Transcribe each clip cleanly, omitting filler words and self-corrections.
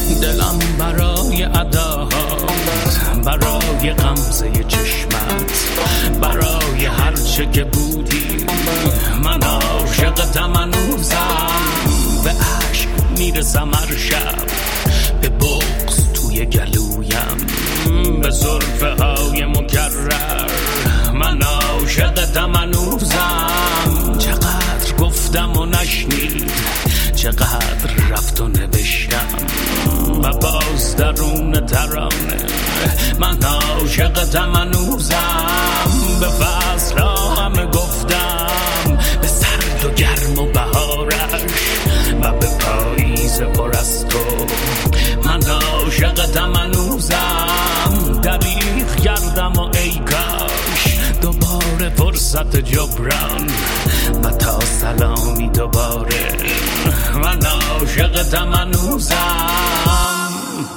دلم برای اداهات، برای غمزه چشمت، برای هرچه که بودی. من عاشقتم هنوزم، به عشق میرسم هر شب، به بغض توی گلویم، به زلفه های مکرر. من عاشقتم هنوزم، چقدر گفتم و نشنید، چقدر رفت و نوشتم و باز درون ترانه. من عاشقتم هنوزم، به فصل همه گفتم، به سرد و گرم و بهارش و به پاییز پر از تو. من عاشقتم هنوزم، دریغ کردم و ای کاش دوباره فرصت جبران و تا سلامی دوباره. من عاشقتم هنوزم،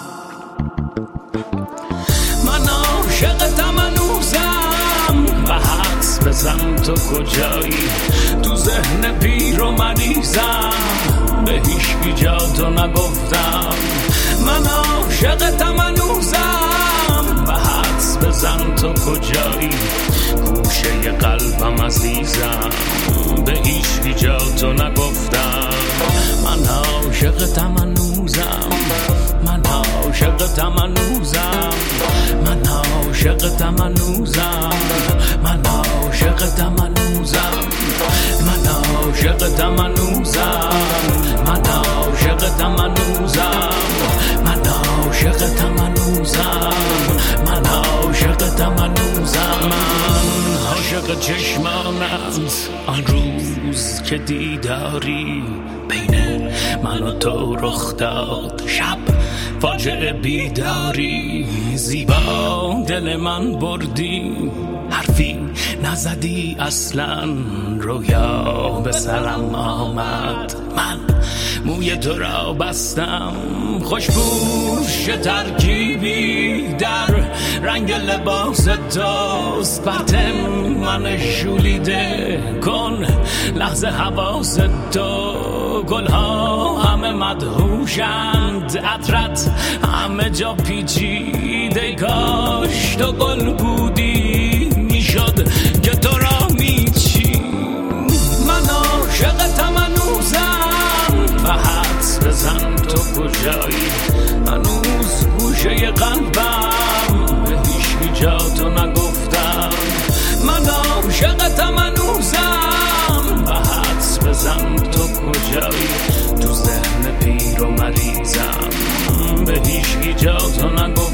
من عاشقتم هنوزم، و حدس بزن تو کجایی، تو ذهن پیر و مریضم، به هیچکی جا تو نگفتم. من عاشقتم هنوزم، و حدس بزن تو کجایی، گوشه قلبم عزیزم، به هیچکی جا تو نگفتم. من عاشقتم هنوزم، من عاشقتم هنوزم، من عاشقتم هنوزم، من عاشقتم هنوزم، من عاشقتم هنوزم، من عاشقتم هنوزم، من عاشقتم هنوزم، من عاشقتم هنوزم. من عاشق چشمانت، آن روز که دیداری بین من و تو رخ داد، شب فاجعه بیداری، زیبا دل من بردی، حرفی نزدی اصلا، رویا به سرم آمد، من موی تو را بستم، خوشبوش ترکیبی در رنگ لباس توست، پرتم من شولیده کن لحظه حواس تو. گلها همه مدهوشند، عطرت همه جا پیچیده، کاش تو گل بودی میشد که تو را میچی. من عاشقتم هنوزم، و حدس بزن تو کجایی، هنوز گوشه قلبم، به هیچ جا تو نگفتم. من عاشقتم هنوزم، و حدس بزن تو کجایی، تو ذهن پیر و مریضم، به هیچ جا تو نگفتم.